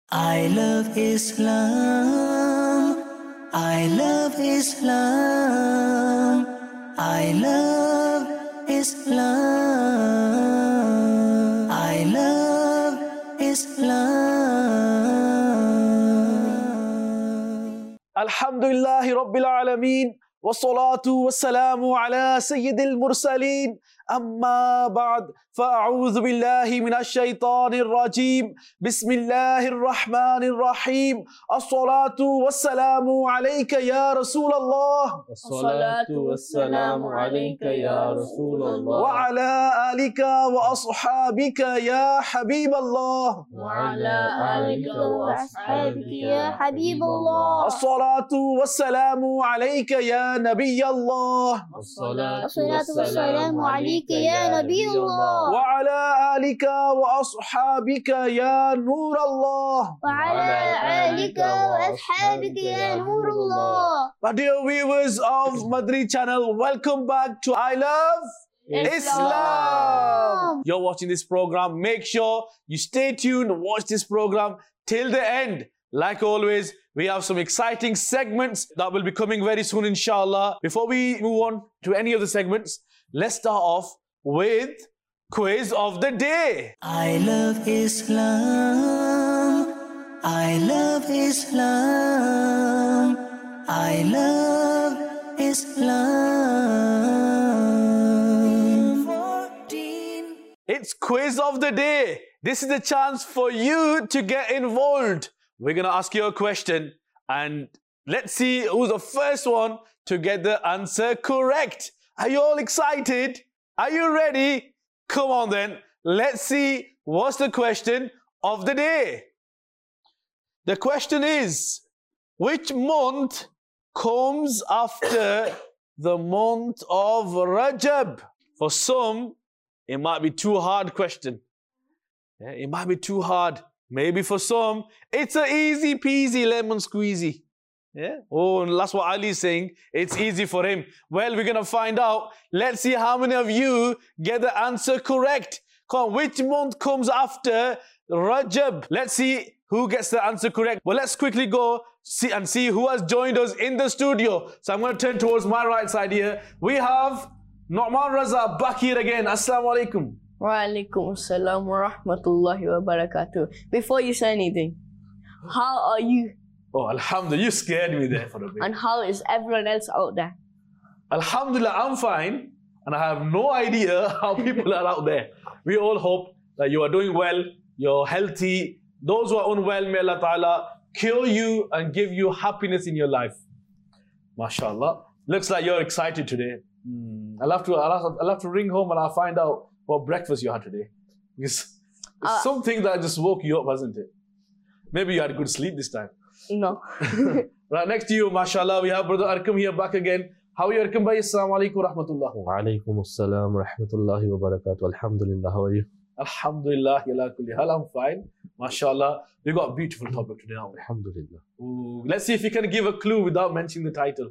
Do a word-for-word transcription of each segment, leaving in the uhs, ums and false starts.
I love Islam. I love Islam. I love Islam. I love Islam. Alhamdulillahi Rabbil Alameen. Wassalatu wassalamu ala Sayyidil Mursaleen. Amma ba'd. فأعوذ بالله من الشيطان الرجيم بسم الله الرحمن الرحيم الصلاة والسلام عليك يا رسول الله الصلاة والسلام عليك يا رسول الله وعلى آلك وأصحابك يا حبيب الله وعلى آلك وأصحابك يا حبيب الله الصلاة والسلام عليك يا نبي الله الصلاة والسلام عليك يا نبي الله وعلى آلك وأصحابك يا نور الله وعلى آلك وأصحابك يا نور الله. My dear viewers of Madri channel, welcome back to I Love Islam. Islam. You're watching this program. Make sure you stay tuned, watch this program till the end. Like always, we have some exciting segments that will be coming very soon, inshallah. Before we move on to any of the segments, let's start off with Quiz of the Day. I love Islam. I love Islam. I love Islam. It's Quiz of the Day. This is the chance for you to get involved. We're going to ask you a question and let's see who's the first one to get the answer correct. Are you all excited? Are you ready? Come on then, let's see what's the question of the day. The question is, which month comes after the month of Rajab? For some, it might be too hard question. Yeah, it might be too hard. Maybe for some, it's a easy peasy lemon squeezy. Yeah. Oh, and that's what Ali is saying. It's easy for him. Well, we're going to find out. Let's see how many of you get the answer correct. Come on, which month comes after Rajab? Let's see who gets the answer correct. Well, let's quickly go see and see who has joined us in the studio. So I'm going to turn towards my right side here. We have Nu'man Raza back here again. Assalamu alaikum. Wa alaikum assalam wa rahmatullahi wa barakatuh. Before you say anything, how are you? Oh, Alhamdulillah, you scared me there for a bit. And how is everyone else out there? Alhamdulillah, I'm fine. And I have no idea how people are out there. We all hope that you are doing well, you're healthy. Those who are unwell, may Allah Ta'ala cure you and give you happiness in your life. MashaAllah. Looks like you're excited today. Mm. I'll, have to, I'll, have to, I'll have to ring home and I'll find out what breakfast you had today. Because it's uh, something that just woke you up, hasn't it? Maybe you had good sleep this time. No. Right, next to you, mashallah, we have Brother Arkam here back again. How are you, Arkam bhai? Assalamu alaikum wa rahmatullah. Wa alaikum assalam wa rahmatullahi wa barakatuh. Alhamdulillah, how are you? Alhamdulillah, ila kulli hal, I'm fine. Mashallah, we got a beautiful topic today now. Alhamdulillah. Ooh, let's see if you can give a clue without mentioning the title.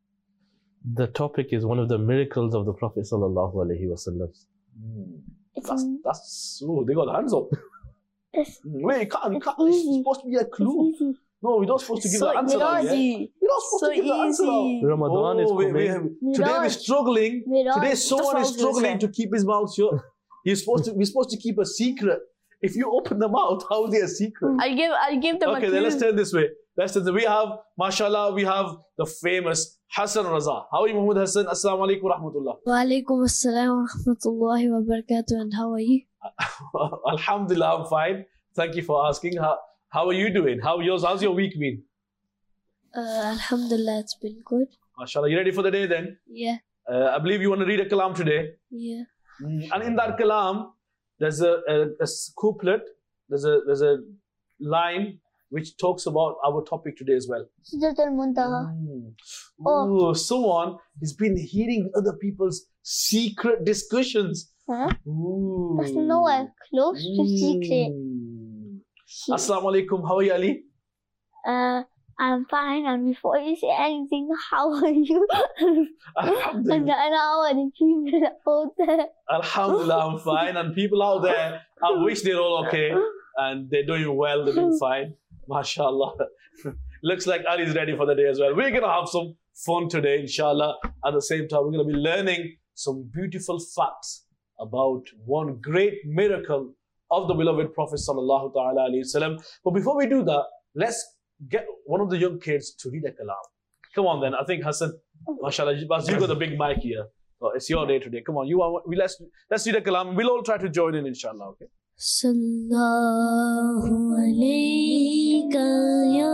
The topic is one of the miracles of the Prophet sallallahu alaihi wasallam. Mm. That's, that's, oh, they got the hands up. Wait, you can't, you can't, it's supposed to be a clue. No, we're not supposed to give so the answer out yet. We're not supposed so to give the answer out. Ramadan oh, is wait, coming. wait. Today we're struggling. Today someone is struggling to keep his mouth shut. He's supposed to, we're supposed to keep a secret. If you open the mouth, how is it a secret? I'll give, I'll give them okay, a clue. Then let's turn this way. Let's turn this way. We have, mashallah, we have the famous Hassan Raza. How are you, Muhammad Hassan? Assalamu alaikum wa rahmatullah. Wa alaikum assalam wa rahmatullahi wa barakatuh. And how are you? Alhamdulillah, I'm fine. Thank you for asking. How, how are you doing? How yours? How's your week been? Uh, Alhamdulillah, it's been good. MashaAllah, you ready for the day then? Yeah. Uh, I believe you want to read a kalam today. Yeah. Mm, and in that kalam, there's a, a, a couplet, there's a, there's a line which talks about our topic today as well. Sidratul Muntaha. Mm. Oh. Ooh, someone has been hearing other people's secret discussions. Huh? Ooh. That's nowhere close to secret. Assalamu alaikum. How are you, Ali? Uh, I'm fine. And before you say anything, how are you? Alhamdulillah. And how are the people out there? Alhamdulillah, I'm fine. And people out there, I wish they're all okay. and they're doing well, they're doing fine. MashaAllah. Looks like Ali's ready for the day as well. We're going to have some fun today, inshallah. At the same time, we're going to be learning some beautiful facts about one great miracle of the beloved Prophet sallallahu ta'ala alayhi wasallam. But before we do that, let's get one of the young kids to read a kalam. Come on then. I think Hassan, mashallah, you got the big mic here. So it's your day today. Come on, you are, we, let's, let's read a kalam. We'll all try to join in, inshallah, okay? Sallallahu alayka ya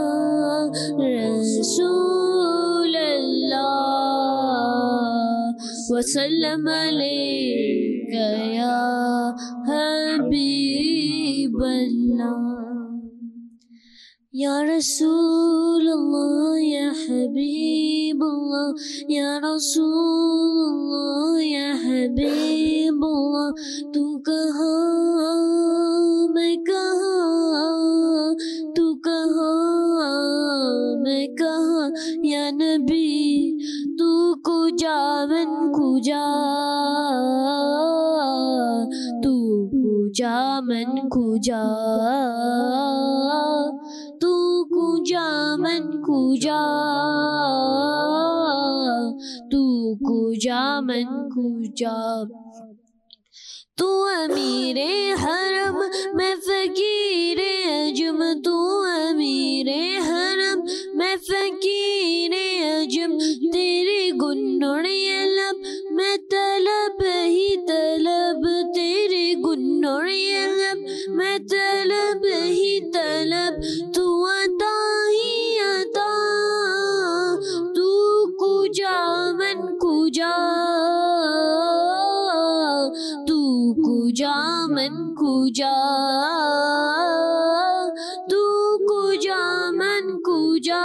Rasulallah wa sallam alayka ya Habiballah Ya Rasulullah ya Habiballah Ya Rasulullah ya Habiballah Tu kaha मैं कहाँ तू कहाँ मैं कहाँ या नबी तू कुजा मन कुजा तू कुजा मन कुजा तू कुजा मन कुजा तू कुजा मन कुजा तू अमीरे हरम मैं फकीरे अजम तू अमीरे हरम मैं फकीरे अजम तेरे गुन्नोड़े लब मैं तलब ही तलब तेरे गुन्नोड़े लब मैं तलब ही तलब तू अता ही अता तू कुजा मन कुजा कुजा मन कुजा तू कुजा मन कुजा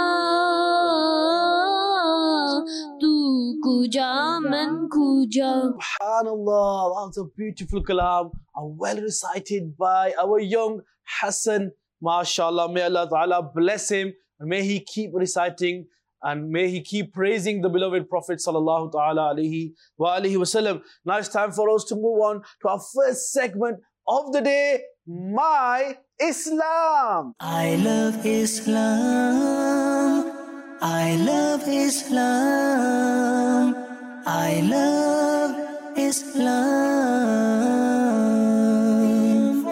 तू कुजा मन कुजा SubhanAllah, that's a beautiful kalam, and well recited by our young Hassan. MashaAllah, may Allah Ta'ala bless him, and may he keep reciting, and may he keep praising the beloved Prophet sallallahu ta'ala alayhi wa alihi wasallam. Now it's time for us to move on to our first segment of the day, My Islam. I love Islam. I love Islam. I love Islam.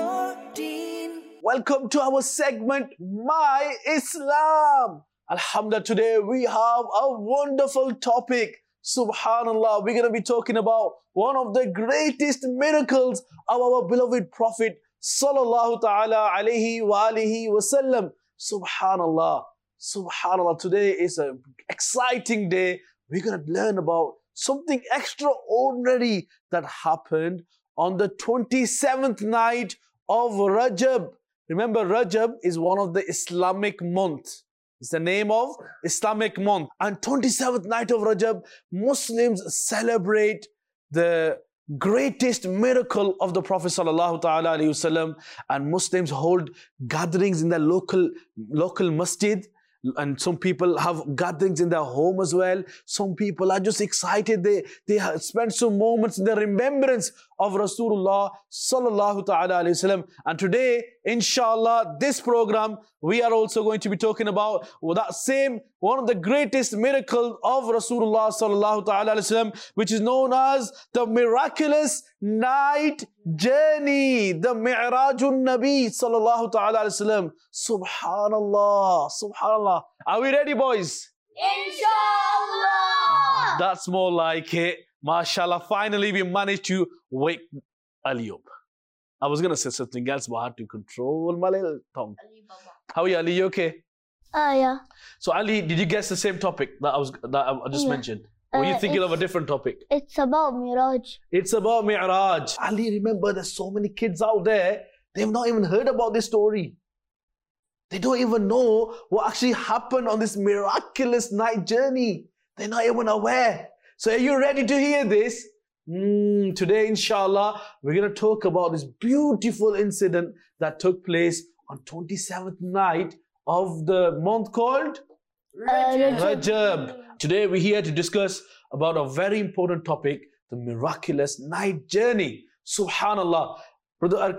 Welcome to our segment, My Islam. Alhamdulillah, today we have a wonderful topic. Subhanallah, we're going to be talking about one of the greatest miracles of our beloved Prophet sallallahu ta'ala alayhi wa alihi wasallam. Subhanallah, Subhanallah, today is an exciting day. We're going to learn about something extraordinary that happened on the twenty-seventh night of Rajab. Remember, Rajab is one of the Islamic months. It's the name of Islamic month. And twenty-seventh night of Rajab, Muslims celebrate the greatest miracle of the Prophet sallallahu ta'ala alayhi wasallam, and Muslims hold gatherings in their local, local masjid. And some people have gatherings in their home as well. Some people are just excited. They, they spend some moments in the remembrance of Rasulullah sallallahu ta'ala alayhi wasallam. And today, inshallah, this program, we are also going to be talking about that same, one of the greatest miracles of Rasulullah sallallahu ta'ala alayhi wasallam, which is known as the miraculous night journey, the Mi'rajun Nabi sallallahu ta'ala alayhi wasallam. Subhanallah, Subhanallah. Are we ready, boys? Inshallah! That's more like it. MashaAllah, finally we managed to wake Ali up. I was going to say something else, but I had to control my little tongue. How are you, Ali? You okay? Ah, yeah. So, Ali, did you guess the same topic that I was that I just Yeah. mentioned? Or were you Uh, thinking of a it's- different topic? It's about Miraj. It's about Mi'raj. Ali, remember, there's so many kids out there, they've not even heard about this story. They don't even know what actually happened on this miraculous night journey. They're not even aware. So are you ready to hear this? Mm, today, inshallah, we're going to talk about this beautiful incident that took place on twenty-seventh night of the month called Rajab. Rajab. Today, we're here to discuss about a very important topic, the miraculous night journey. Subhanallah. Brother Arkam,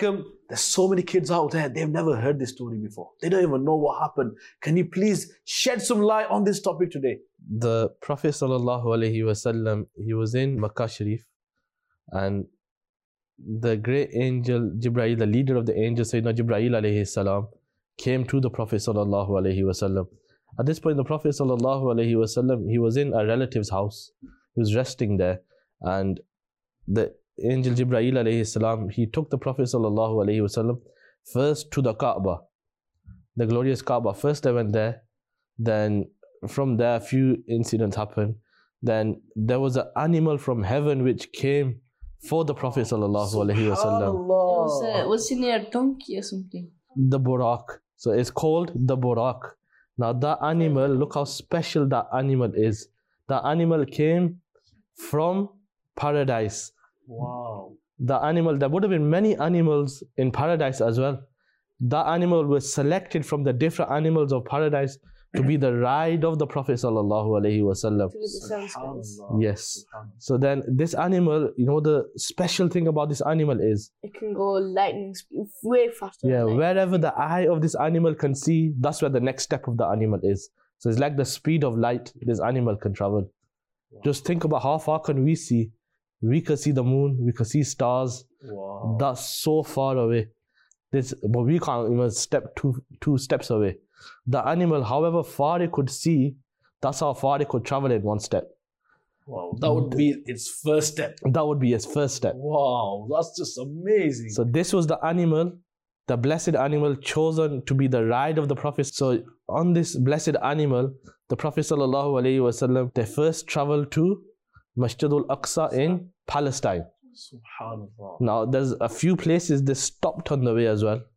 There's so many kids out there, they've never heard this story before. They don't even know what happened. Can you please shed some light on this topic today? The Prophet sallallahu alaihi wasallam, he was in Makkah Sharif, and the great angel Jibreel, the leader of the angels, Sayyidina Jibreel alayhi salam, came to the Prophet sallallahu alaihi wasallam. At this point, the Prophet sallallahu alaihi wasallam, he was in a relative's house. He was resting there, and the angel Jibreel alayhi salam, he took the Prophet sallallahu alaihi wasallam first to the Kaaba, the glorious Kaaba. First they went there, then from there a few incidents happened. Then there was an animal from heaven which came for the Prophet sallallahu alaihi wasallam. It was, uh, was in a donkey or something. The Burak. So it's called the Burak. Now that animal, look how special that animal is. That animal came from paradise. Wow. The animal, there would have been many animals in paradise as well. That animal was selected from the different animals of paradise to be the ride of the Prophet sallallahu alaihi wasallam. Yes. So then this animal, you know, the special thing about this animal is it can go lightning speed, way faster. Yeah, wherever the eye of this animal can see, that's where the next step of the animal is. So it's like the speed of light this animal can travel. Wow. Just think about how far can we see. We can see the moon, we can see stars. Wow. That's so far away. This, but we can't even step two, two steps away. The animal, however far it could see, that's how far it could travel in one step. Wow, that would be its first step. That would be its first step. Wow, that's just amazing. So this was the animal, the blessed animal chosen to be the ride of the Prophet. So on this blessed animal, the Prophet sallallahu alaihi wasallam, they first traveled to Masjid al-Aqsa in Palestine. Subhanallah. Now there's a few places they stopped on the way as well.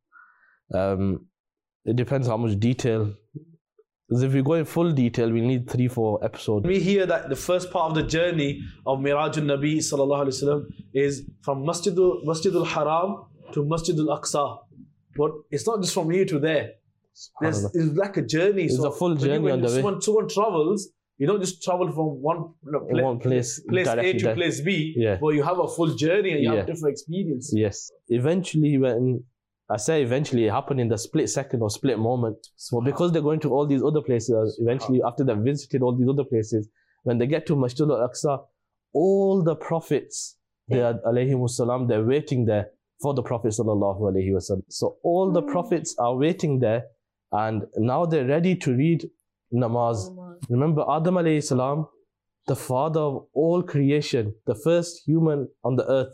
Um, it depends how much detail. Because if we go in full detail, we need three, four episodes. We hear that the first part of the journey of Mirajul Nabi sallallahu alaihi wasallam is from Masjid Masjid al-Haram to Masjid al-Aqsa. But it's not just from here to there. There's, it's like a journey. It's so a full journey when on the way. Someone, someone travels, you don't just travel from one, pla- one place, place A to there. place B, Yeah. but you have a full journey and you Yeah. have different experiences. Yes. Eventually, when I say eventually, it happened in the split second or split moment. So because they're going to all these other places, eventually after they've visited all these other places, when they get to Masjid al-Aqsa, all the prophets, they are alayhimus salam, they're waiting there for the Prophet sallallahu alaihi wasallam. So all the prophets are waiting there, and now they're ready to read namaz. Remember Adam alayhi salam, the father of all creation, the first human on the earth,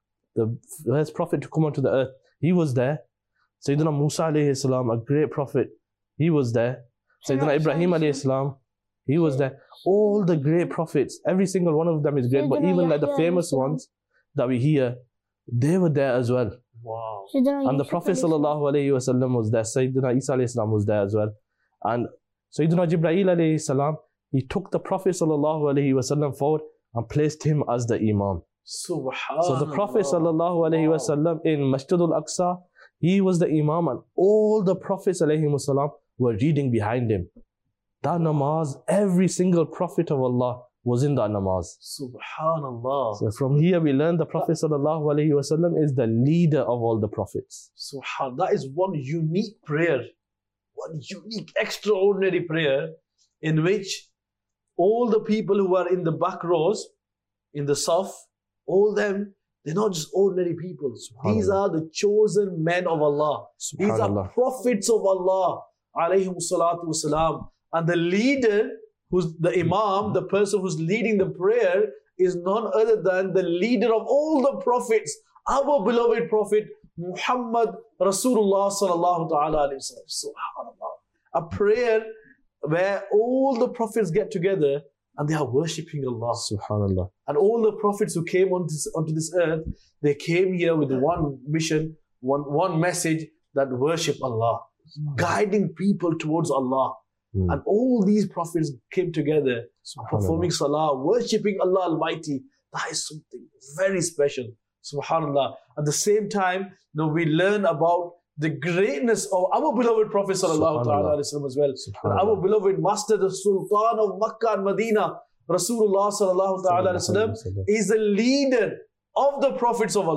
the first prophet to come onto the earth, he was there. Sayyidina Musa alayhi salam, a great prophet, he was there. Sayyidina Ibrahim alayhi salam, he was there. All the great prophets, every single one of them is great, but even like the famous ones that we hear, they were there as well. Wow. And the Prophet sallallahu alaihi wasallam was there. Sayyidina Isa alayhi salam was there as well. And Sayyidina Jibreel alayhi salam, he took the Prophet sallallahu alaihi wasallam forward and placed him as the Imam. Subhanallah. So the Prophet sallallahu alaihi wasallam in Masjid al-Aqsa, he was the Imam, and all the Prophets alayhi wasallam were reading behind him. That namaz, every single Prophet of Allah was in that namaz. Subhanallah. So from here we learn the Prophet sallallahu alaihi wasallam is the leader of all the Prophets. Subhanallah. That is one unique prayer, one unique, extraordinary prayer in which all the people who are in the back rows, in the saf, all them, they're not just ordinary people. These are the chosen men of Allah. These are prophets of Allah, alayhim salatu wasalam. And the leader, who's the imam, the person who's leading the prayer, is none other than the leader of all the prophets, our beloved Prophet Muhammad Rasulullah sallallahu ta'ala alayhi wa sallam. Subhanallah. A prayer where all the prophets get together and they are worshipping Allah. Subhanallah. And all the prophets who came onto this, onto this earth, they came here with one mission, one, one message, that worship Allah, guiding people towards Allah. Mm. And all these prophets came together, performing salah, worshipping Allah Almighty. That is something very special. Subhanallah. At the same time, you know, we learn about the greatness of our beloved Prophet sallallahu alaihi wasallam as well. And our beloved Master, the Sultan of Makkah and Medina, Rasulullah sallallahu alaihi wasallam, is the leader of the prophets of Allah.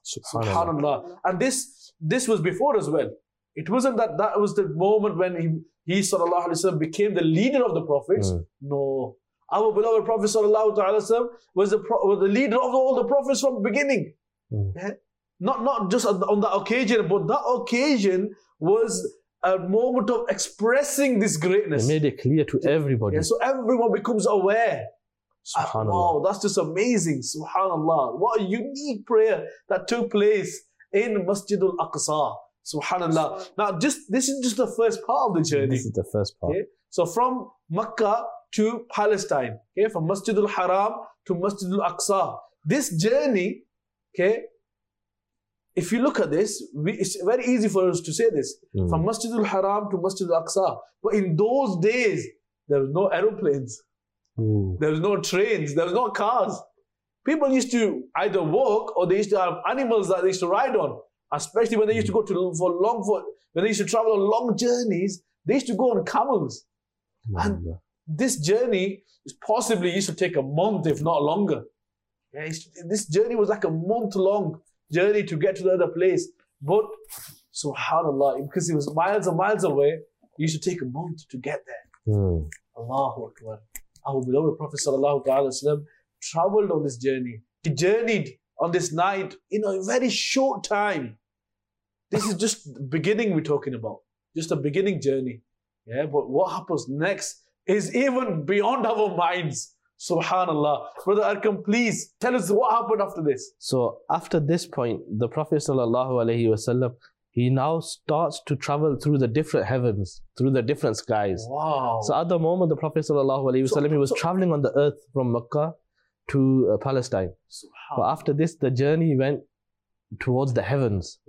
Subhanallah. Subhanallah. And this this was before as well. It wasn't that that was the moment when he, he sallallahu alaihi wasallam became the leader of the prophets. Mm. No. Our beloved Prophet sallallahu alaihi wasallam was the, pro- was the leader of all the prophets from the beginning. Mm. Yeah? Not, not just on on that occasion, but that occasion was a moment of expressing this He greatness. made it clear to everybody. Yeah, so everyone becomes aware. Subhanallah. Wow, that's just amazing. Subhanallah. What a unique prayer that took place in Masjid al-Aqsa. Subhanallah. Now, just this is just the first part of the journey. This is the first part. Okay? So from Makkah to Palestine, okay, from Masjid al-Haram to Masjid al-Aqsa. This journey, okay, if you look at this, we, it's very easy for us to say this. Mm. From Masjid al-Haram to Masjid al-Aqsa. But in those days, there was no aeroplanes. Ooh. There was no trains. There was no cars. People used to either walk or they used to have animals that they used to ride on. Especially when they used to go to for long, for, when they used to travel on long journeys, they used to go on camels. And Alhamdulillah. this journey is possibly used to take a month, if not longer. Yeah, it's- this journey was like a month-long journey to get to the other place. But subhanallah, because it was miles and miles away, it used to take a month to get there. Mm. Allahu Akbar. Our beloved Prophet sallallahu ta'ala wasallam traveled on this journey. He journeyed on this night in a very short time. This is just the beginning we're talking about. Just a beginning journey. Yeah, but what happens next is even beyond our minds. Subhanallah. Brother Arqam, please tell us what happened after this. So after this point, the Prophet sallallahu alaihi wasallam, he now starts to travel through the different heavens, through the different skies. Wow. So at the moment, the Prophet sallallahu alaihi wasallam, he was So- traveling on the earth from Mecca to uh, Palestine. But Subhanallah. after this, the journey went towards the heavens.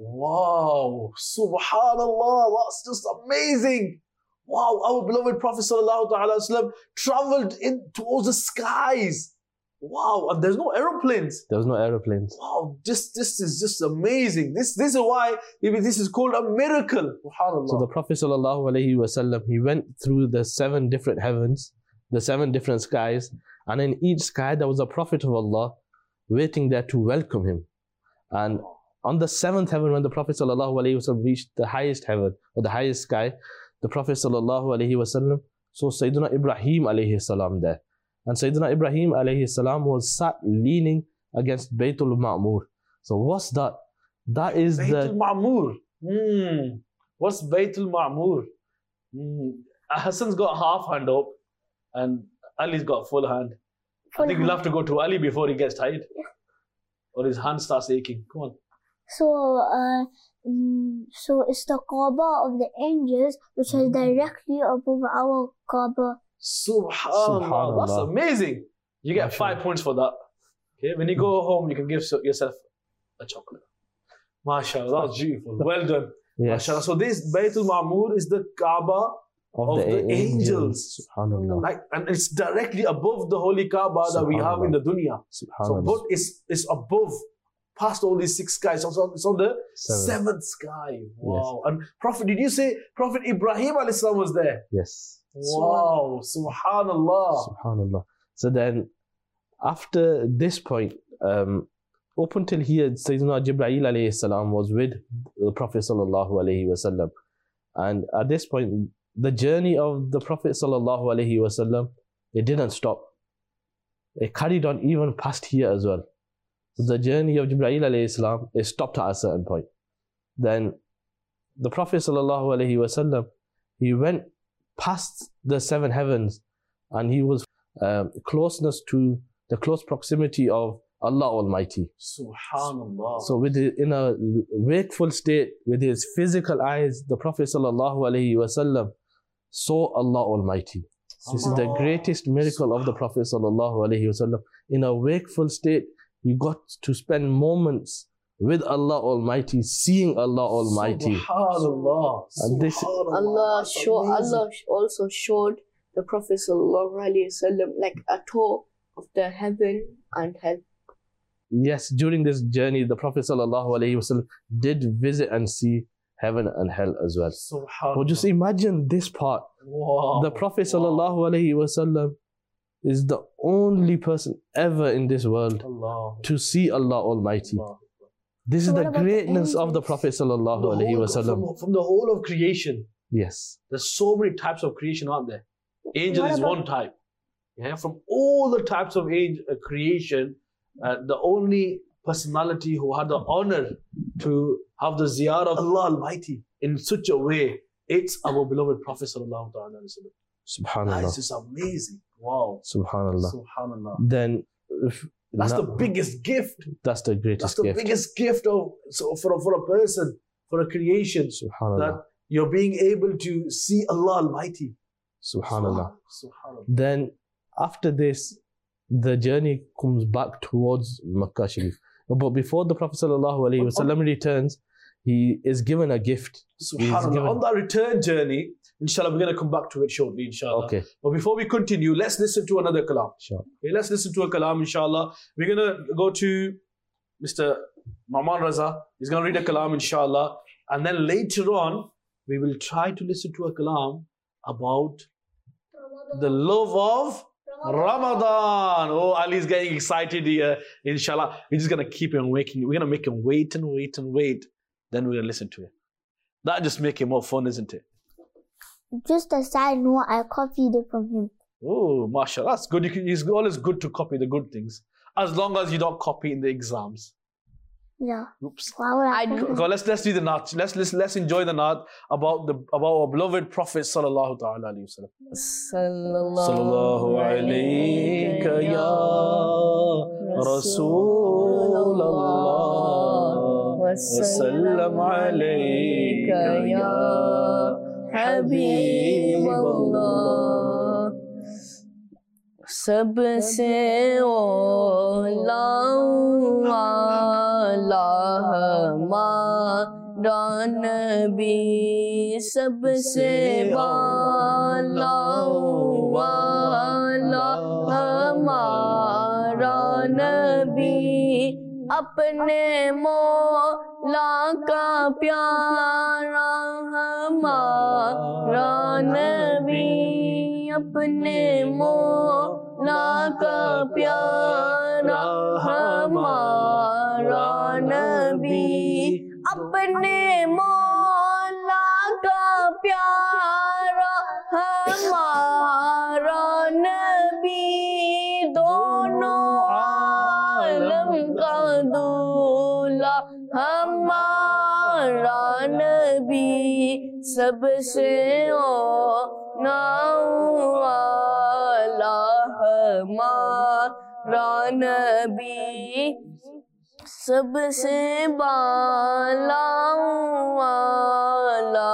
Wow, subhanallah, that's just amazing. Wow, our beloved Prophet sallallahu ta'ala wasallam traveled in towards the skies. Wow, and there's no aeroplanes. There was no aeroplanes. Wow, just this is just amazing. This this is why even this is called a miracle. Subhanallah. So the Prophet sallallahu alaihi wasallam, he went through the seven different heavens, the seven different skies, and in each sky there was a Prophet of Allah waiting there to welcome him. And on the seventh heaven, when the Prophet sallallahu alaihi wasallam reached the highest heaven or the highest sky, the Prophet sallallahu alaihi wasallam saw Sayyidina Ibrahim alayhi salam there. And Sayyidina Ibrahim alayhi salam was sat leaning against Baytul Ma'mur. So what's that? That is Baytul the Ma'mur. Hmm. What's Baytul Ma'mur? Hmm. Hassan's got half hand up and Ali's got full hand. I Full think we'll hand. have to go to Ali before he gets tired. Or his hand starts aching. Come on. So, uh, mm, so it's the Kaaba of the angels, which is directly above our Kaaba. Subhanallah. That's Subhanallah. amazing. You get Mashallah. five points for that. Okay, when you go home, you can give so- yourself a chocolate. MashaAllah, that was beautiful. Well done. yes, MashaAllah. So this Baytul Ma'mur is the Kaaba, of, of the, the angels. angels. Subhanallah. like, and it's directly above the holy Kaaba that we have in the dunya. So, Subhanallah. but it's it's above, past all these six skies. It's on, it's on the Seven. seventh sky. Wow. And Prophet, did you say Prophet Ibrahim alayhi salam was there? Yes. Wow. Subhanallah. Subhanallah. So then, after this point, um, up until here, Sayyidina Jibreel alayhi salam was with the Prophet sallallahu alaihi wasallam, and at this point, the journey of the Prophet sallallahu alaihi wasallam, it didn't stop. It carried on even past here as well. So the journey of Jibreel alayhi salam, it stopped at a certain point. Then, the Prophet sallallahu alaihi wasallam, he went past the seven heavens, and he was um, closeness to the close proximity of Allah Almighty. Subhanallah. So, with the, in a wakeful state, with his physical eyes, the Prophet sallallahu alaihi wasallam saw Allah Almighty. This is the Allah. greatest miracle of the Prophet sallallahu alaihi wasallam. In a wakeful state, he got to spend moments with Allah Almighty, seeing Allah Almighty. Subhanallah. And this- Subhanallah. Allah That's show amazing. Allah also showed the Prophet sallallahu alaihi wasallam like a tour of the heaven and hell. Yes, during this journey, the Prophet sallallahu alaihi wasallam did visit and see heaven and hell as well. Subhanallah. But just imagine this part. Wow. The Prophet Wow. sallallahu alaihi wasallam is the only person ever in this world Allah. to see Allah Almighty. Allah. This So is what the about the greatness of the angels? Prophet sallallahu The alaihi whole- wasallam. From, from the whole of creation, Yes. there's so many types of creation, aren't there? Angel What is about- one type. Yeah, from all the types of age, uh, creation, uh, the only personality who had the honor to have the ziyarah of Allah Almighty in such a way, it's our beloved Prophet sallallahu alaihi wasallam. Subhanallah. This is amazing. Wow. Subhanallah. Subhanallah. Then if That's na- the biggest gift. that's the That's greatest the gift. biggest gift of so for a, for a person, for a creation, Subhanallah. that you're being able to see Allah Almighty. Subhanallah. Subhanallah. Then after this, the journey comes back towards Makkah Sharif. But before the Prophet sallallahu alaihi wasallam returns, he is given a gift. Subhanallah. given- On that return journey, inshallah, we're going to come back to it shortly, inshallah. Okay. But before we continue, let's listen to another kalam. Sure. Okay, let's listen to a kalam, inshallah. We're going to go to Mister Maman Raza. He's going to read a kalam, inshallah. And then later on, we will try to listen to a kalam about the love of Ramadan. Oh, Ali's getting excited here. Inshallah. We're just going to keep him waking. We're going to make him wait and wait and wait. Then we're going to listen to it. That just make it more fun, isn't it? Just a side note, I copied it from him. Oh, mashallah. That's good. You can, it's always good to copy the good things. As long as you don't copy in the exams. Yeah. Oops. Why would I? I copy do. Go, let's let's do the naat. Let's let's let's enjoy the naat about the about our beloved Prophet sallallahu ta'ala alayhi wasallam. Sallallahu alayka ya Rasulullah wa sallam alayka ya Habibullah. सबसे ओला वाला हमारा नबी, सबसे वाला वाला हमारा नबी, अपने मौला का प्यारा हमारा नबी, अपने मौला का प्यारा हमारा नबी, अपने मौला का प्यारा हमारा नबी, दोनों आलम का दूल्हा हमारा नबी, सबसे ओला वाला हमारा नबी, सबसे बाला वाला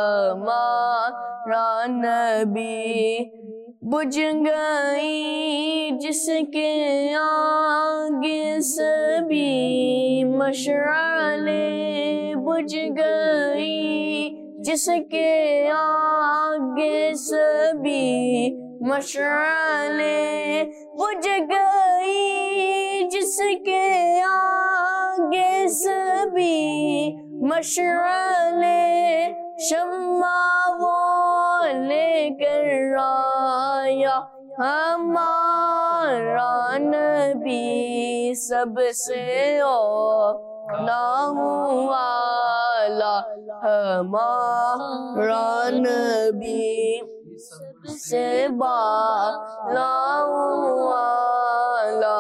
हमारा नबी, बुझ गई जिसके आगे सभी मशअले, बुझ गई जिसके आगे सभी मशअले, बुझ गई जिसके आगे सभी मशअले, शम्मा वो लेकर आया हमारा नबी, सबसे ओला वाला हमारा नबी, सबसे बाला वाला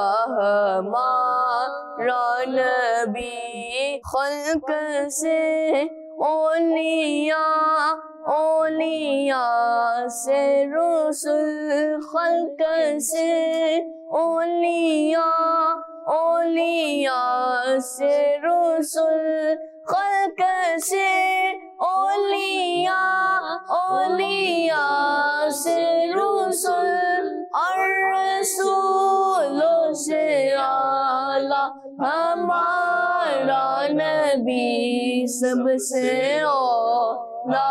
हमारा नबी, खल्क से ओलिया, ओलिया से रसूल, खल्क से ओलिया, ओलिया से रसूल, खल्क से ओलिया, ओलिया से रसूल, और रसूलों से आला हमारा नबी, सबसे ओला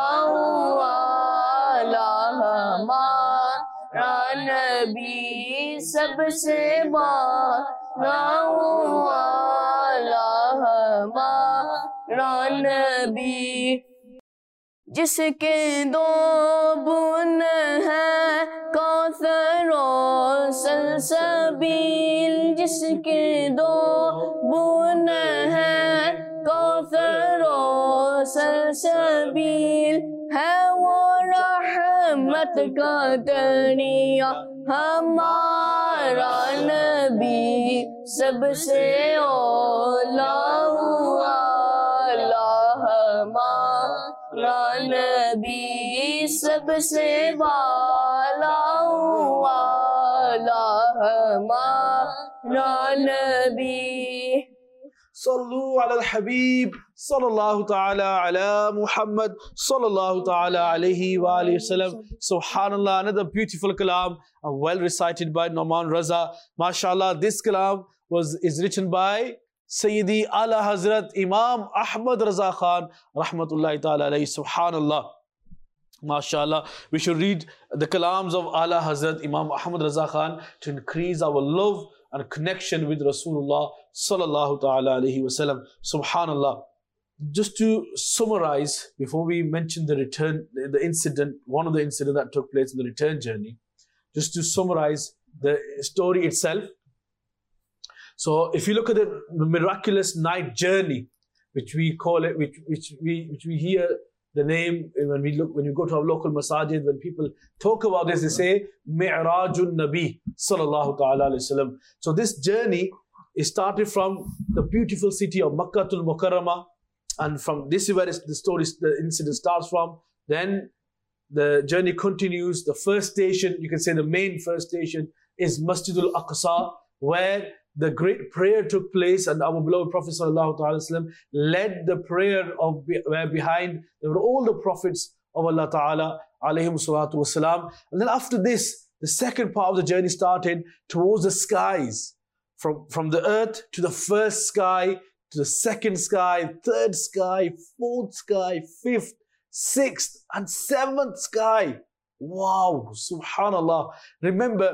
वाला हमारा नबी, सबसे बाला वाला हमारा नबी, जिसके दो बुन है कौसर और सलसबील, जिसके दो बुन है रहमत का दरिया हमारा नबी सबसे औला हुआ हमारा नबी सबसे वाला हुआ हमारा नबी Sallu ala al-Habib, sallallahu ta'ala ala Muhammad, sallallahu ta'ala alayhi wa alayhi wa sallam. Subhanallah, another beautiful kalam, uh, well recited by Nouman Raza. MashaAllah, this kalam was, is written by Sayyidi Ala Hazrat Imam Ahmad Raza Khan, rahmatullahi ta'ala alayhi. Subhanallah. MashaAllah, we should read the kalams of Ala Hazrat Imam Ahmad Raza Khan to increase our love and connection with Rasulullah sallallahu ta'ala alayhi wasallam. Subhanallah. Just to summarize, before we mention the return, the, the incident, one of the incidents that took place in the return journey, just to summarize the story itself. So if you look at the miraculous night journey, which we call it, which, which, we, which we hear the name, when we look, when you go to our local masajid, when people talk about this, they say Mi'rajun Nabi sallallahu ta'ala alayhi wasallam. So this journey is started from the beautiful city of Makkatul Mukarramah, and from this is where the story, the incident starts from. Then the journey continues. The first station, you can say the main first station, is Masjidul Aqsa, where the great prayer took place, and our beloved Prophet sallallahu ta'ala wasallam led the prayer of where behind there were all the prophets of Allah ta'ala alayhim salatu wasalam. And then after this, the second part of the journey started towards the skies, from, from the earth to the first sky, to the second sky, third sky, fourth sky, fifth, sixth and seventh sky. Wow, subhanallah. Remember,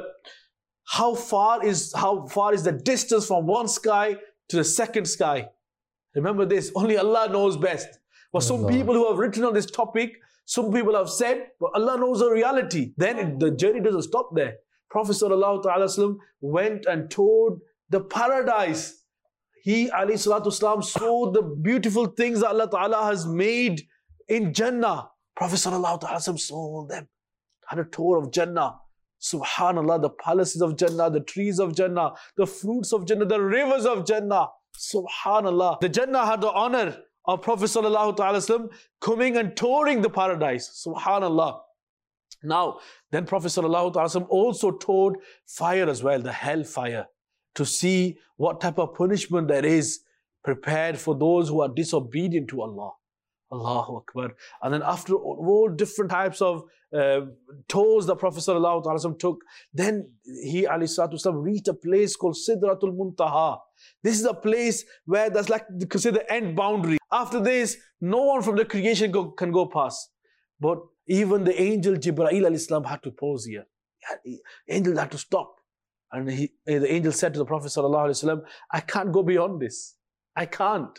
How far is how far is the distance from one sky to the second sky? Remember this, only Allah knows best. But some Allah. people who have written on this topic, some people have said, but Allah knows the reality. Then it, the journey doesn't stop there. Prophet sallallahu ta'ala wasallam went and toured the paradise. He, alayhi salatu wasalam, saw the beautiful things that Allah ta'ala has made in Jannah. Prophet sallallahu ta'ala wasallam saw all them. Had a tour of Jannah. Subhanallah, the palaces of Jannah, the trees of Jannah, the fruits of Jannah, the rivers of Jannah. Subhanallah. The Jannah had the honor of Prophet sallallahu ta'ala wasallam coming and touring the paradise. Subhanallah. Now, then Prophet sallallahu ta'ala wasallam also toured fire as well, the hell fire, to see what type of punishment there is prepared for those who are disobedient to Allah. Allahu Akbar. And then after all different types of uh, tours that Prophet sallallahu alaihi wasallam took, then he alayhi salatu wasallam reached a place called Sidratul Muntaha. This is a place where that's like, you could say, the end boundary. After this, no one from the creation go, can go past. But even the angel Jibreel alayhi salam had to pause here. The angel had to stop. And he, the angel said to the Prophet sallallahu alaihi wasallam, I can't go beyond this. I can't.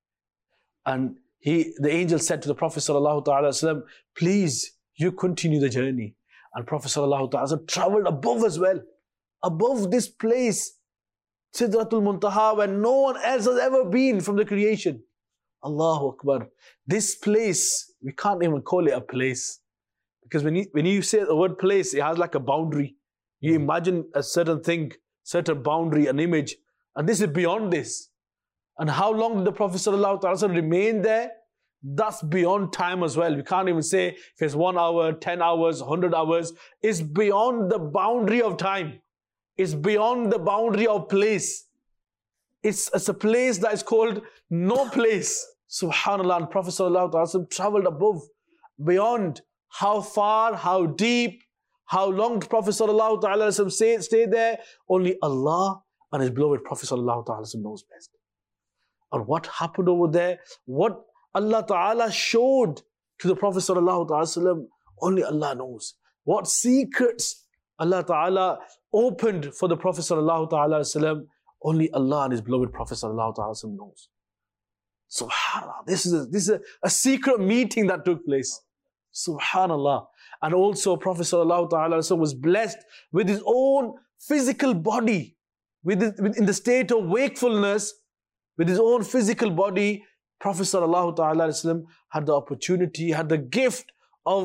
And He, the angel said to the Prophet sallallahu ta'ala wasallam, please, you continue the journey. And Prophet sallallahu ta'ala wasallam traveled above as well. Above this place, Sidratul Muntaha, where no one else has ever been from the creation. Allahu Akbar. This place, we can't even call it a place. Because when you, when you say the word place, it has like a boundary. You imagine a certain thing, certain boundary, an image. And this is beyond this. And how long did the Prophet ﷺ remain there? That's beyond time as well. We can't even say if it's one hour, ten hours, one hundred hours. It's beyond the boundary of time. It's beyond the boundary of place. It's, it's a place that is called no place. Subhanallah. And Prophet ﷺ traveled above, beyond how far, how deep, how long the Prophet ﷺ stayed, stayed there. Only Allah and His beloved Prophet ﷺ knows best. And what happened over there, what Allah Ta'ala showed to the Prophet Sallallahu Alaihi Wasallam, only Allah knows. What secrets Allah Ta'ala opened for the Prophet Sallallahu Alaihi Wasallam, only Allah and His beloved Prophet Sallallahu Alaihi Wasallam knows. Subhanallah. This is, a, this is a, a secret meeting that took place. Subhanallah. And also Prophet Sallallahu Alaihi Wasallam was blessed with his own physical body, with, his, with in the state of wakefulness. With his own physical body, Prophet sallallahu ta'ala wasallam had the opportunity, had the gift of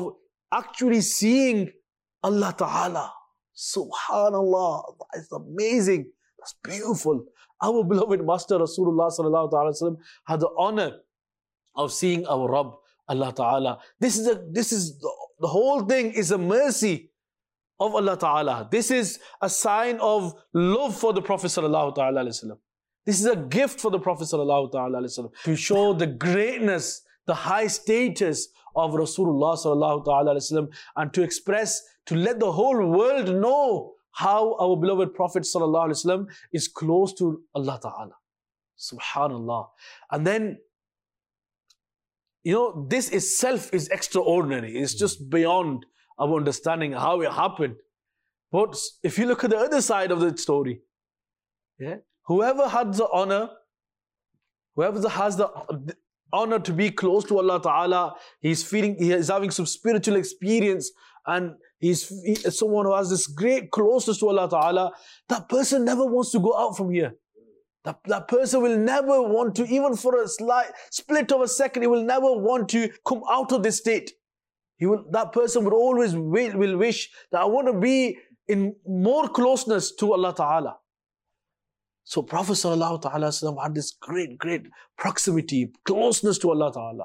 actually seeing Allah Ta'ala. Subhanallah, that's amazing, that's beautiful. Our beloved Master Rasulullah Sallallahu Alaihi Wasallam had the honor of seeing our Rabb, Allah Ta'ala. This is, a, this is the, the whole thing is a mercy of Allah Ta'ala. This is a sign of love for the Prophet Sallallahu Alaihi Wasallam. This is a gift for the Prophet Sallallahu Alaihi Wasallam to show the greatness, the high status of Rasulullah Sallallahu Alaihi Wasallam, and to express, to let the whole world know how our beloved Prophet Sallallahu Alaihi Wasallam is close to Allah Ta'ala. Subhanallah. And then, you know, this itself is extraordinary. It's just beyond our understanding how it happened. But if you look at the other side of the story, yeah, whoever has the honor, whoever has the honor to be close to Allah Ta'ala, he's feeling, he is having some spiritual experience, and he's he, someone who has this great closeness to Allah Ta'ala, that person never wants to go out from here. That, that person will never want to, even for a slight split of a second, he will never want to come out of this state. He will, that person will always will, will wish that I want to be in more closeness to Allah Ta'ala. So Prophet Sallallahu Alaihi Wasallam had this great, great proximity, closeness to Allah Ta'ala.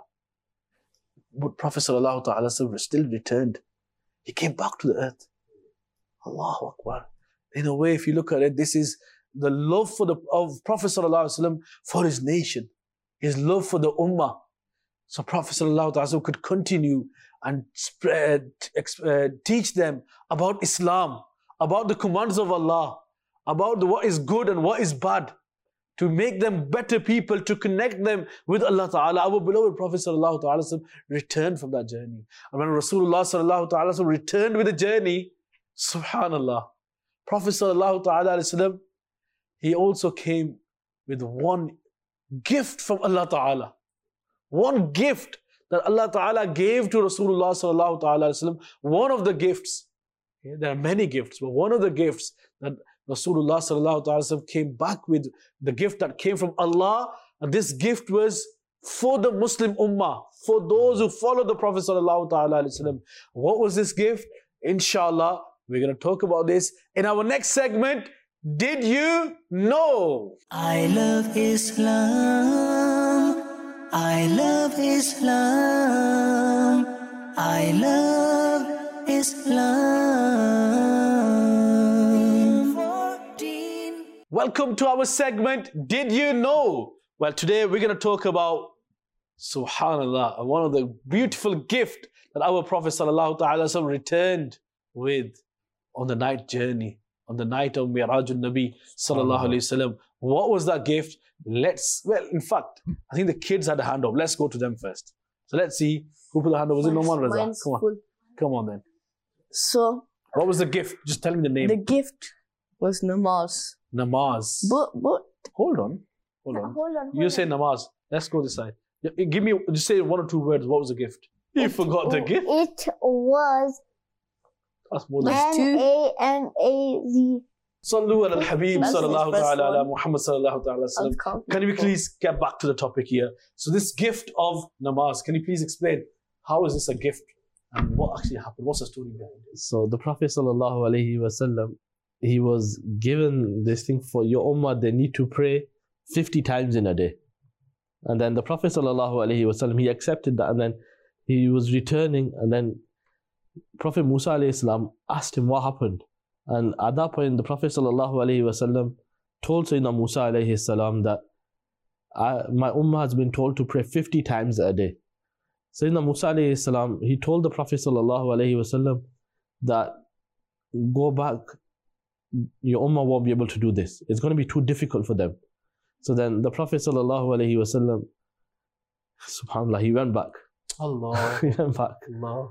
But Prophet Sallallahu Alaihi Wasallam still returned. He came back to the earth. Allahu Akbar. In a way, if you look at it, this is the love for the of Prophet Sallallahu Alaihi Wasallam for his nation, his love for the ummah. So Prophet Sallallahu Alaihi Wasallam could continue and spread, uh, teach them about Islam, about the commands of Allah, about the, what is good and what is bad, to make them better people, to connect them with Allah Ta'ala. Our beloved Prophet Sallallahu Alaihi Wasallam returned from that journey. And when Rasulullah Sallallahu Alaihi Wasallam returned with the journey, subhanallah, Prophet Sallallahu Alaihi Wasallam, he also came with one gift from Allah Ta'ala. One gift that Allah Ta'ala gave to Rasulullah Sallallahu Alaihi Wasallam. One of the gifts, okay, there are many gifts, but one of the gifts that Rasulullah Sallallahu Alaihi Wasallam came back with, the gift that came from Allah, and this gift was for the Muslim Ummah, for those who follow the Prophet Sallallahu Alaihi Wasallam. What was this gift? Inshallah, we're going to talk about this in our next segment. Did you know? I love Islam. I love Islam. I love Islam. Welcome to our segment, Did You Know? Well, today we're going to talk about, subhanallah, one of the beautiful gifts that our Prophet Sallallahu Alaihi Wasallam returned with on the night journey, on the night of Mirajul Nabi Sallallahu Alaihi Wasallam. What was that gift? Let's, well, in fact, I think the kids had a hand up. Let's go to them first. So let's see who put the hand up. Was it Noman Raza? Mine's Come on. full. Come on then. So, What was the gift? Just tell me the name. the gift was namaz. Namaz. But, but, Hold on. Hold on. Hold on. You hold say on. namaz. Let's go this side. Y- Give me, just say one or two words. What was the gift? You forgot the gift. It was That's more than That's N A N A Z. Sallu ala al-Habib That's the sallallahu first ta'ala ala one. Muhammad sallallahu ta'ala I'll sallam. count Can you before. please get back to the topic here? So this gift of namaz, can you please explain how is this a gift and what actually happened? What's the story behind it? So the Prophet Sallallahu Alaihi Wasallam, he was given this thing for your ummah, they need to pray fifty times in a day. And then the Prophet Sallallahu Alaihi Wasallam, he accepted that, and then he was returning, and then Prophet Musa Alayhi Salam asked him what happened. And at that point, the Prophet Sallallahu Alaihi Wasallam told Sayyidina Musa Alayhi Salam that I, my ummah has been told to pray fifty times a day. Sayyidina Musa Alayhi Salam, he told the Prophet Sallallahu Alaihi Wasallam that go back, your ummah won't be able to do this. It's going to be too difficult for them. So then the Prophet Sallallahu Alaihi Wasallam, subhanAllah, he went back. Allah. He went back. Allah.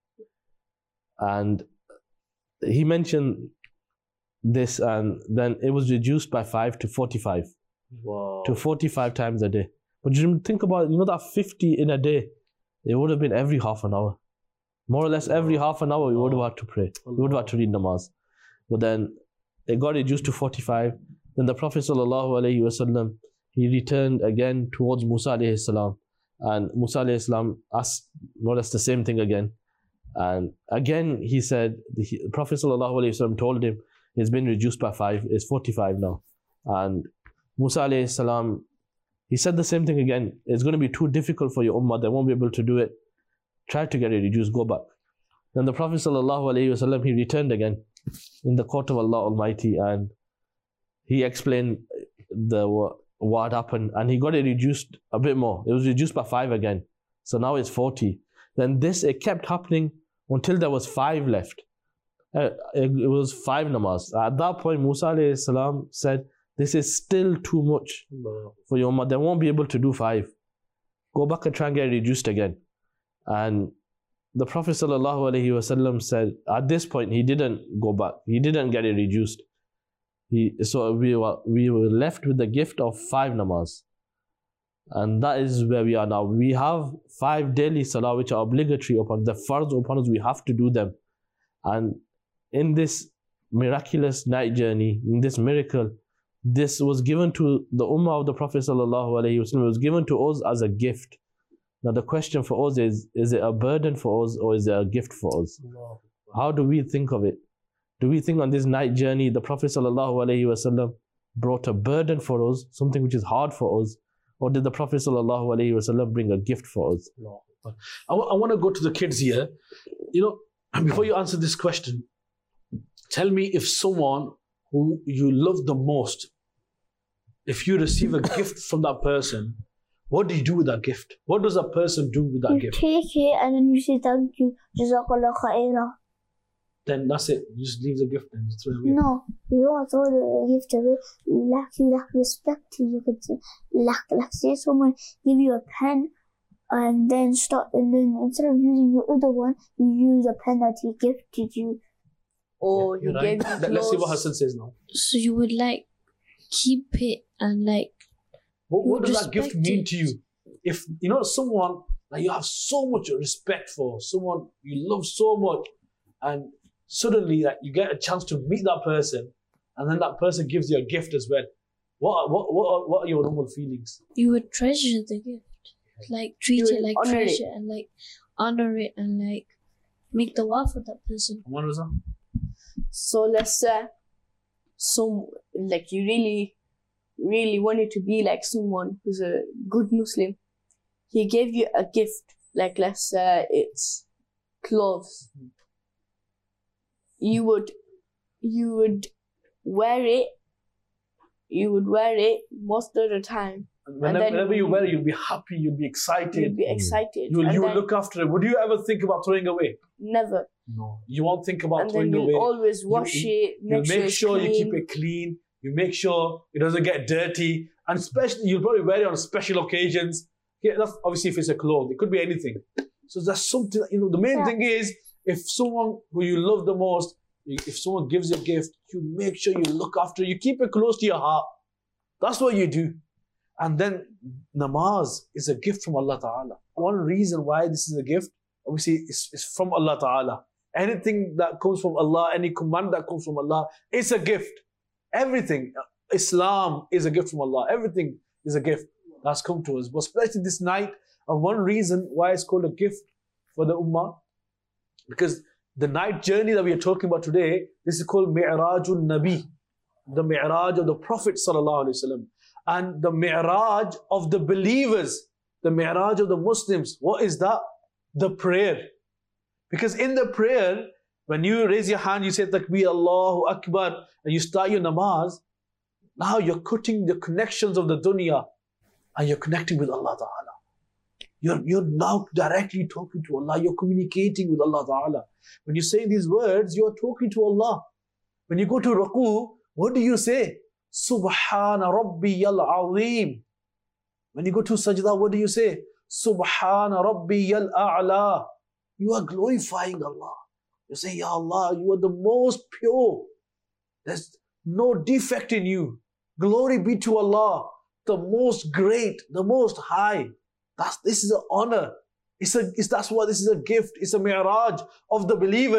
And he mentioned this, and then it was reduced by five to forty-five. Wow. To forty-five times a day. But you think about, you know, that fifty in a day, it would have been every half an hour. More or less every half an hour, we would have had to pray. We would have had to read namaz. But then it got reduced to forty-five. Then the Prophet Sallallahu Alaihi Wasallam, he returned again towards Musa Alayhi Salam. And Musa Alayhi Salam asked more or less the same thing again. And again, he said, the Prophet ﷺ told him, it's been reduced by five, it's forty-five now. And Musa alayhi salam, he said the same thing again. It's going to be too difficult for your ummah, they won't be able to do it. Try to get it reduced, go back. Then the Prophet ﷺ, he returned again in the court of Allah Almighty, and he explained the what happened, and he got it reduced a bit more. It was reduced by five again. So now it's forty. Then this, it kept happening until there was five left. Uh, it, it was five namaz. At that point, Musa alayhi salam said, this is still too much for your ummah. They won't be able to do five. Go back and try and get it reduced again. And the Prophet sallallahu alaihi wasallam said, at this point, he didn't go back. He didn't get it reduced. He, so we were, we were left with the gift of five namaz. And that is where we are now. We have five daily salah which are obligatory upon the farz upon us. We have to do them. And in this miraculous night journey, in this miracle, this was given to the ummah of the Prophet sallallahu alaihi wasallam. It was given to us as a gift. Now the question for us is, is it a burden for us or is it a gift for us? How do we think of it? Do we think on this night journey, the Prophet sallallahu alaihi wasallam brought a burden for us, something which is hard for us? Or did the Prophet sallallahu alaihi wasallam bring a gift for us? I, w- I want to go to the kids here. You know, before you answer this question, tell me if someone who you love the most, if you receive a gift from that person, what do you do with that gift? What does that person do with that You gift? take it and then you say thank you, Jazakallah khaira. Then that's it. You just leave the gift and just throw it away. No, you don't throw the gift away. Like you like respect it. You could say, like like say someone give you a pen and then start and then instead of using your other one, you use a pen that he gifted you. Or Yeah, he you're gave right. you Let- Let's see what clothes. Hassan says now. So you would like keep it and like What, You what does that gift respect mean it. to you? If you know someone that you have so much respect for, someone you love so much, and suddenly like, you get a chance to meet that person, and then that person gives you a gift as well. What what what are, what are your normal feelings? you would treasure the gift, like treat You it would like honor it. treasure and like honor it and like make the wow for that person. What was that? So let's say some like you really, really wanted to be like someone who's a good Muslim. He gave you a gift, like let's say it's clothes. You would, you would wear it. You would wear it most of the time. Whenever, then whenever you you- wear it, you'll be happy, you'll be excited. You'd be excited. You will and you will then look after it. Would you ever think about throwing away? never. No. You won't think about And throwing then away. you always wash you- it. You Make, make sure, sure it's you clean. keep it clean. You make sure it doesn't get dirty. And especially, you'll probably wear it on special occasions. Yeah, that's obviously if it's a clothes. It could be anything. So that's something, you know, the main Yeah. thing is, if someone who you love the most, if someone gives you a gift, you make sure you look after it. You keep it close to your heart. That's what you do. And then namaz is a gift from Allah Ta'ala. One reason why this is a gift, obviously, is, is from Allah Ta'ala. Anything that comes from Allah, any command that comes from Allah, it's a gift. Everything. Islam is a gift from Allah. Everything is a gift that's come to us. But especially this night, and one reason why it's called a gift for the Ummah, because the night journey that we are talking about today, this is called Mi'rajun Nabi, the Mi'raj of the Prophet Sallallahu Alaihi Wasallam. And the Mi'raj of the believers, the Mi'raj of the Muslims, what is that? The prayer. Because in the prayer, when you raise your hand, you say Takbir, Allahu Akbar, and you start your namaz, now you're cutting the connections of the dunya and you're connecting with Allah Ta'ala. You're, you're now directly talking to Allah. You're communicating with Allah Ta'ala. When you say these words, you're talking to Allah. When you go to Ruku, what do you say? Subhana Rabbiyal Azim. When you go to Sajda, what do you say? Subhana Rabbiyal A'la. You are glorifying Allah. You say, Ya Allah, you are the most pure. There's no defect in you. Glory be to Allah, the most great, the most high. That's, this is an honor. It's a, it's, that's what this is a gift. It's a mi'raj of the believers.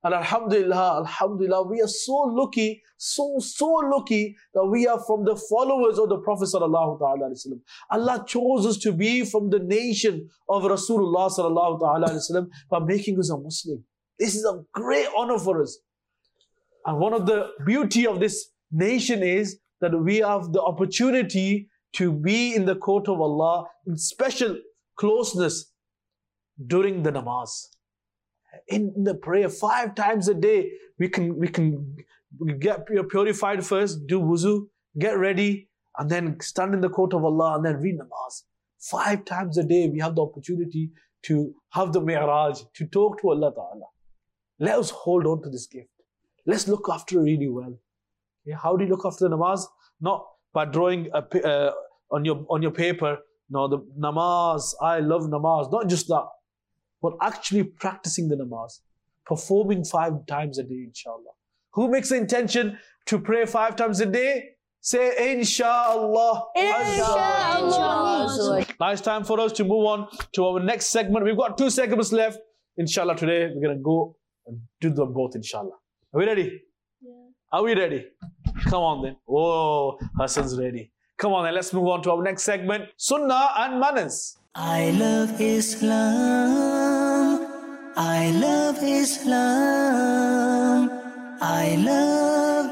And alhamdulillah, alhamdulillah, we are so lucky, so, so lucky that we are from the followers of the Prophet sallallahu ta'ala alaihi wasallam. Allah chose us to be from the nation of Rasulullah sallallahu ta'ala alaihi wasallam by making us a Muslim. This is a great honor for us. And one of the beauty of this nation is that we have the opportunity to be in the court of Allah in special closeness during the namaz. In the prayer, five times a day, we can we can get purified first, do wuzu, get ready, and then stand in the court of Allah and then read namaz. Five times a day, we have the opportunity to have the mi'raj, to talk to Allah Ta'ala. Let us hold on to this gift. Let's look after it really well. Okay? How do you look after the namaz? Not by drawing a, uh, on your on your paper. No, the namaz, I love namaz. Not just that. But actually practicing the namaz, performing five times a day, inshallah. Who makes the intention to pray five times a day? Say, inshallah. Inshallah. Now it's time for us to move on to our next segment. We've got two segments left. Inshallah, today we're going to go and do them both, inshallah. Are we ready? Yeah. Are we ready? Come on then. Oh, Hassan's ready. Come on then, let's move on to our next segment. Sunnah and manners. I love Islam. I love Islam. I love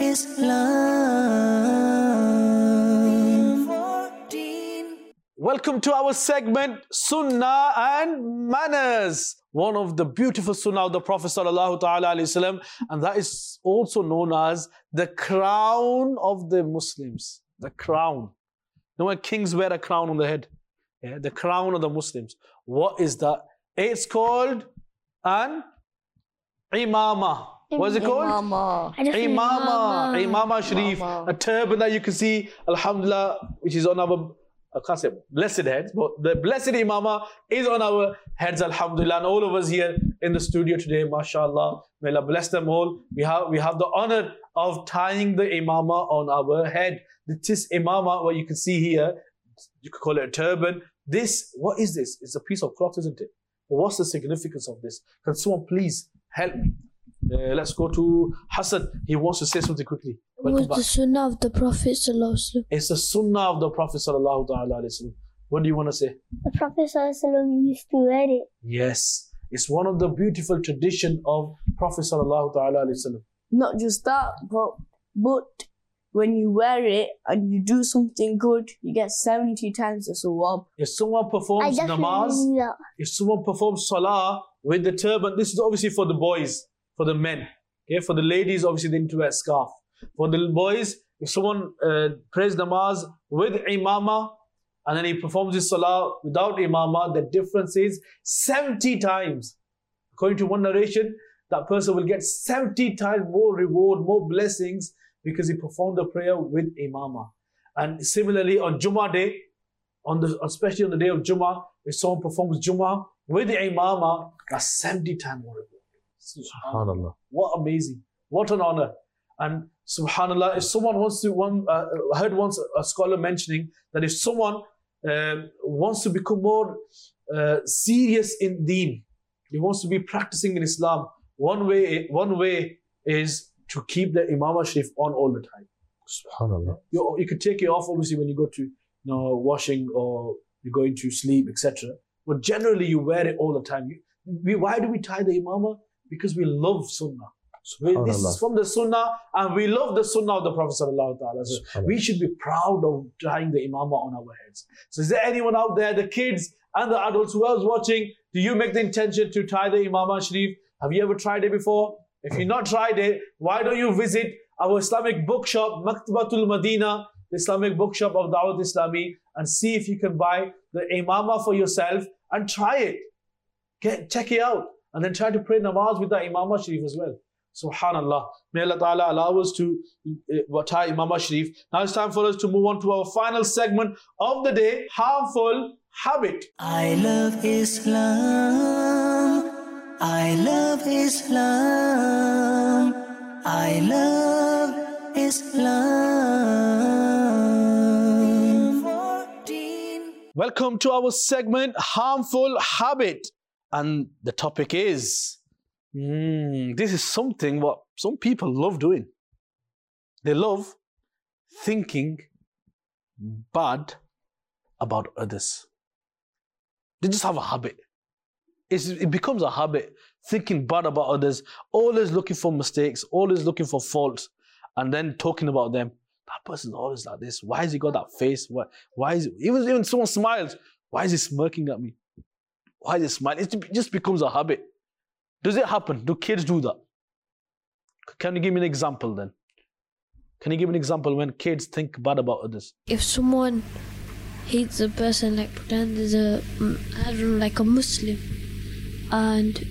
Islam. Welcome to our segment, Sunnah and Manners. One of the beautiful Sunnah of the Prophet sallallahu ta'ala alayhi wasallam, and that is also known as the crown of the Muslims. The crown. You know when kings wear a crown on the head? Yeah, the crown of the Muslims. What is that? It's called an imama. What is it called? Imama. Imama. Imama Sharif. Imama. A turban that you can see, alhamdulillah, which is on our, I can't say blessed heads, but the blessed imama is on our heads, alhamdulillah. And all of us here in the studio today, mashallah, may Allah bless them all. We have, we have the honor of tying the imama on our head. This imama, what you can see here, you could call it a turban. This, what is this? It's a piece of cloth, isn't it? What's the significance of this? Can someone please help me? Uh, let's go to Hassan. He wants to say something quickly. It was the sunnah of the Prophet sallallahu alaihi wasallam. It's the sunnah of the Prophet sallallahu alaihi wasallam. What do you want to say? The Prophet ﷺ used to wear it. Yes, it's one of the beautiful tradition of Prophet sallallahu alaihi wasallam. Not just that, but but when you wear it and you do something good, you get seventy times the sawab. If someone I performs definitely namaz, knew that. if someone performs salah with the turban, this is obviously for the boys, for the men. Okay, for the ladies, obviously they need to wear a scarf. For the boys, if someone uh, prays namaz with imama and then he performs his salah without imama, the difference is seventy times. According to one narration, that person will get seventy times more reward, more blessings because he performed the prayer with imama. And similarly on Jummah day, on the especially on the day of Jummah, if someone performs Jummah with the imama, that's seventy times more reward. SubhanAllah. What amazing. What an honor. And subhanAllah, if someone wants to, one, uh, I heard once a scholar mentioning that if someone uh, wants to become more uh, serious in deen, he wants to be practicing in Islam, one way, one way is to keep the Imam Sharif on all the time. SubhanAllah. You, you could take it off obviously when you go to you know, washing or you're going to sleep, et cetera. But generally you wear it all the time. You, we, why do we tie the imamah? Because we love sunnah. So we, this is from the sunnah and we love the sunnah of the Prophet sallallahu alaihi wasallam. We should be proud of tying the imamah on our heads. So is there anyone out there, the kids and the adults who else watching, do you make the intention to tie the imamah Sharif? Have you ever tried it before? If you've not tried it, why don't you visit our Islamic bookshop, Maktabatul Madina, the Islamic bookshop of Dawat Islami, and see if you can buy the imamah for yourself and try it. Get, check it out. And then try to pray namaz with the Imam Sharif as well. Subhanallah. May Allah Ta'ala allow us to uh, tie Imam Sharif. Now it's time for us to move on to our final segment of the day, harmful habit. I love Islam. I love Islam. I love Islam. Welcome to our segment, harmful habit. And the topic is Mm, this is something what some people love doing. They love thinking bad about others. They just have a habit. It's, it becomes a habit, thinking bad about others, always looking for mistakes, always looking for faults, and then talking about them. That person's always like this. Why has he got that face? Why, why is it, even, even someone smiles, why is he smirking at me? Why is he smiling? It just becomes a habit. Does it happen? Do kids do that? Can you give me an example then? Can you give me an example when kids think bad about others? If someone hates a person, like pretend there's a, I don't know, like a Muslim, and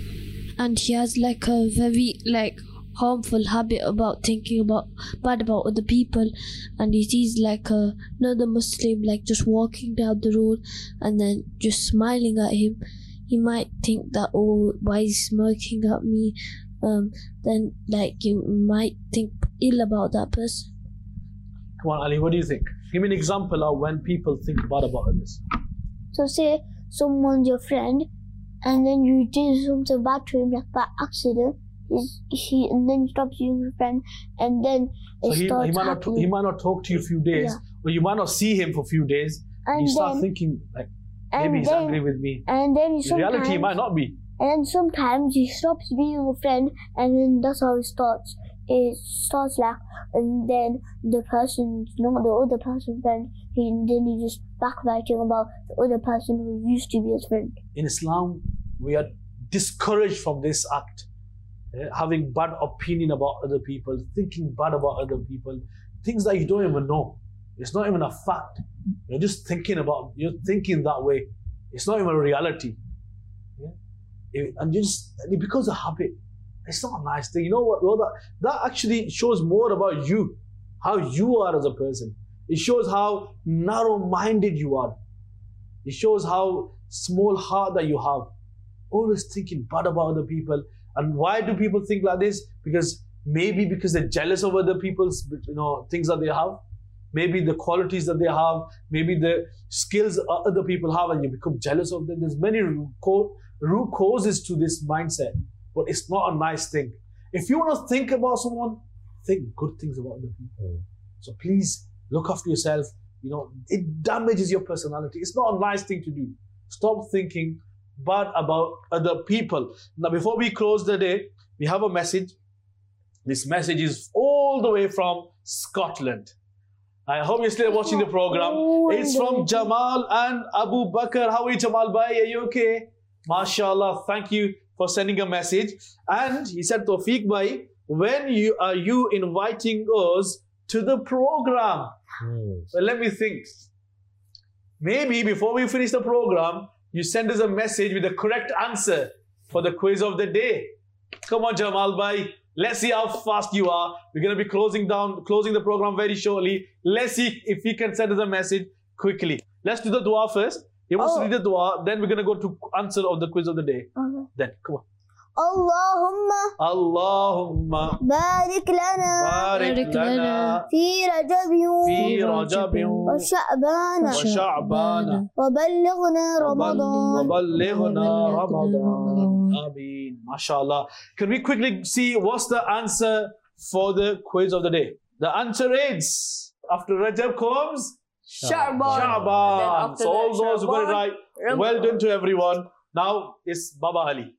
and he has like a very like harmful habit about thinking about bad about other people, and he sees like a, another Muslim like just walking down the road and then just smiling at him, he might think that, oh, why is he smirking at me? Um, then like you might think ill about that person. Come on, Ali, what do you think? Give me an example of when people think bad about others. So say someone's your friend, and then you do something bad to him, like by accident. He's, he and then stops being your friend, and then it So he, starts he, might not, happening. he might not talk to you a few days, Yeah. or you might not see him for a few days, and, And you start then- thinking, like, and maybe he's then, angry with me. And then In sometimes, reality, he might not be. and then sometimes he stops being your friend, and then that's how it starts. It starts like, and then the person's not the other person's friend. He then he just backbiting about the other person who used to be his friend. In Islam, we are discouraged from this act. Eh, having bad opinion about other people, thinking bad about other people, things that you don't even know. It's not even a fact. You're just thinking about, you're thinking that way. It's not even a reality. Yeah? It- and you just, it becomes a habit. It's not a nice thing. You know what? Well, that, that actually shows more about you, how you are as a person. It shows how narrow-minded you are. It shows how small heart that you have. Always thinking bad about other people. And why do people think like this? Because maybe because they're jealous of other people's, you know, things that they have. Maybe the qualities that they have. Maybe the skills other people have, and you become jealous of them. There's many root causes to this mindset, but it's not a nice thing. If you want to think about someone, think good things about other people. So please look after yourself. You know, it damages your personality. It's not a nice thing to do. Stop thinking bad about other people. Now, before we close the day, we have a message. This message is all the way from Scotland. I hope you're still watching the program. It's from Jamal and Abu Bakr. How are you, Jamal bhai? Are you okay? MashaAllah, thank you for sending a message. And he said, Tawfiq bhai, when you are you inviting us to the program? Hmm. Well, let me think. Maybe before we finish the program, you send us a message with the correct answer for the quiz of the day. Come on, Jamal bhai. Let's see how fast you are. We're going to be closing down, closing the program very shortly. Let's see if he can send us a message quickly. Let's do the dua first. He wants Oh. to read the dua. Then we're going to go to answer of the quiz of the day. Okay. Then, come on. Allahumma Allahumma barik lana barik lana fi Rajab fi Rajab wa Sha'ban wa Sha'ban wa ballighna Ramadan. وبلغنا رمضان. Ameen. MashaAllah. Can we quickly see what's the answer for the quiz of the day? The answer is, after Rajab comes Sha'ban. Sha'ban. After So all that, those who got it Sha'ban, right, Ramadan. well done to everyone. Now it's Baba Ali.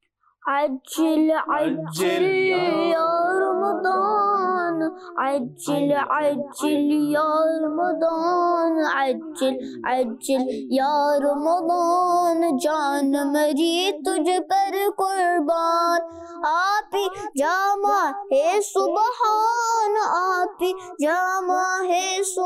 عجل عجل يا رمضان عجل عجل يا رمضان عجل عجل يا رمضان جان مری تجھ پر قربان آپ ہی جامع ہے سبحان آپ ہی جامع ہے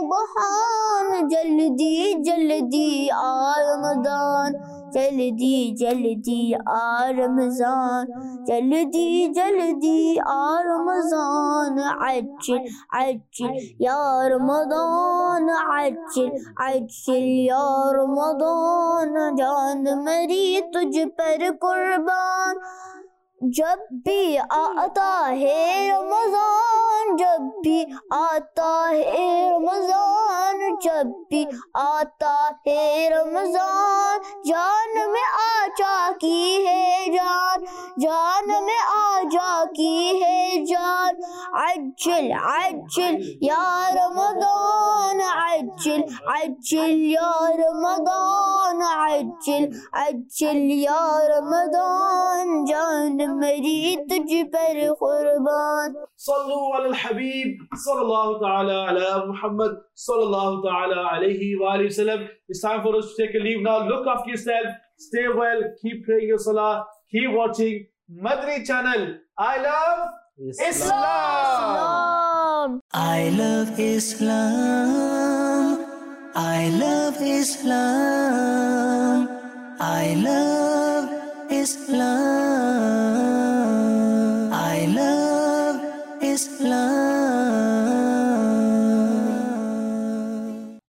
سبحان جلدی جلدی آ رمضان جلدی جلدی آ رمضان جلدی جلدی آ رمضان عجل عجل یا رمضان عجل عجل یا رمضان جان مری تجھ پر قربان जब भी आता है रमजान, जब भी आता है रमजान, जब भी आता है रमजान, जान में आजा की है जान, जान में आजा की है जान। अज्जल अज्जल या रमजान, अज्जल अज्जल या रमजान, अज्जल अज्जल या रमजान, जान मेरी तुझ पर कुर्बान। Sallu ala al-Habib, sallallahu ta'ala ala Muhammad, sallallahu ta'ala alayhi wa alayhi wa sallam. It's time for us to take a leave now. Look after yourself, stay well, keep praying your salah, keep watching Madri channel. I love Islam. Islam. I love Islam. I love Islam. I love Islam. I love Islam.